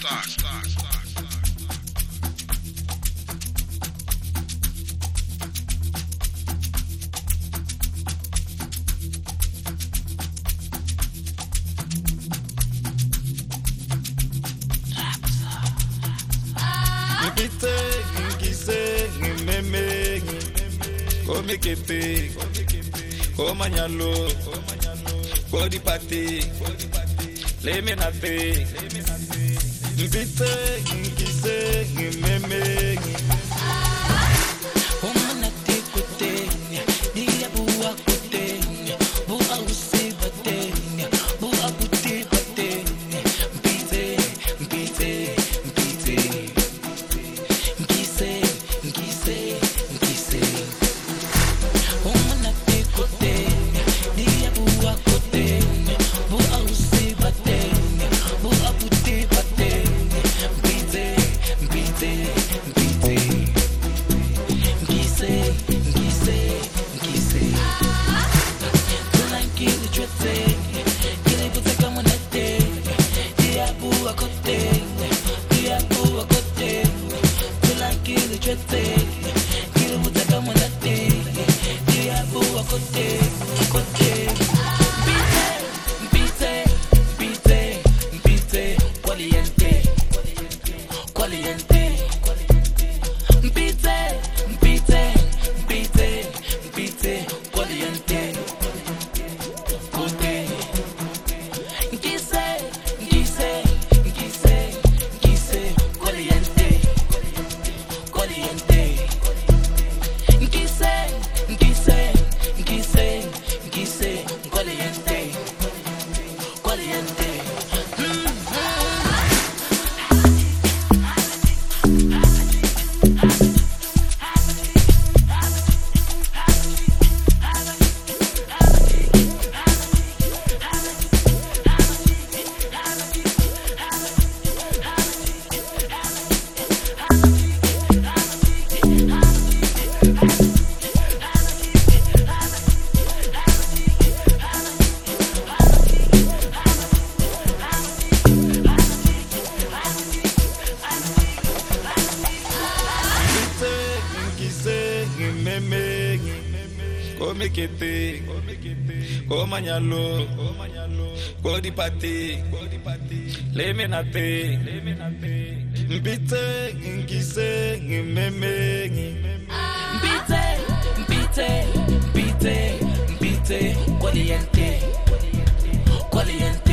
Komekete, komanyalo, kodipati, lemenate, mbite, ngise, ngimeme. Omanate kote, dia bua kote, bua usibate, bua puti bate, mbite, mbite, mbite, ngise, ngise, ngise. Omanate kote, dia bua kote, bua usibate, bua puti bate, mbite, mbite, mbite. Ngise, ngise, ngise. Tunankili chwete, kile kuteka mwanete. Diabu akote, diabu akote. Tunankili chwete, kile kuteka mwanete. Diabu akote, akote. Mbite, mbite, mbite, kwaliente, kwaliente. Mbite, mbite, mbite, mbite, kwaliente, kote. Ngise, ngise, ngise, ngise, kwaliente, kwaliente. Ngise, ngise, ngise, ngise, kwaliente, kwaliente. Komekete, komanyalo, kodipati, lemenate, mbite, ngise, ngimeme. Mbite, mbite, mbite, mbite, kwaliente, kwaliente.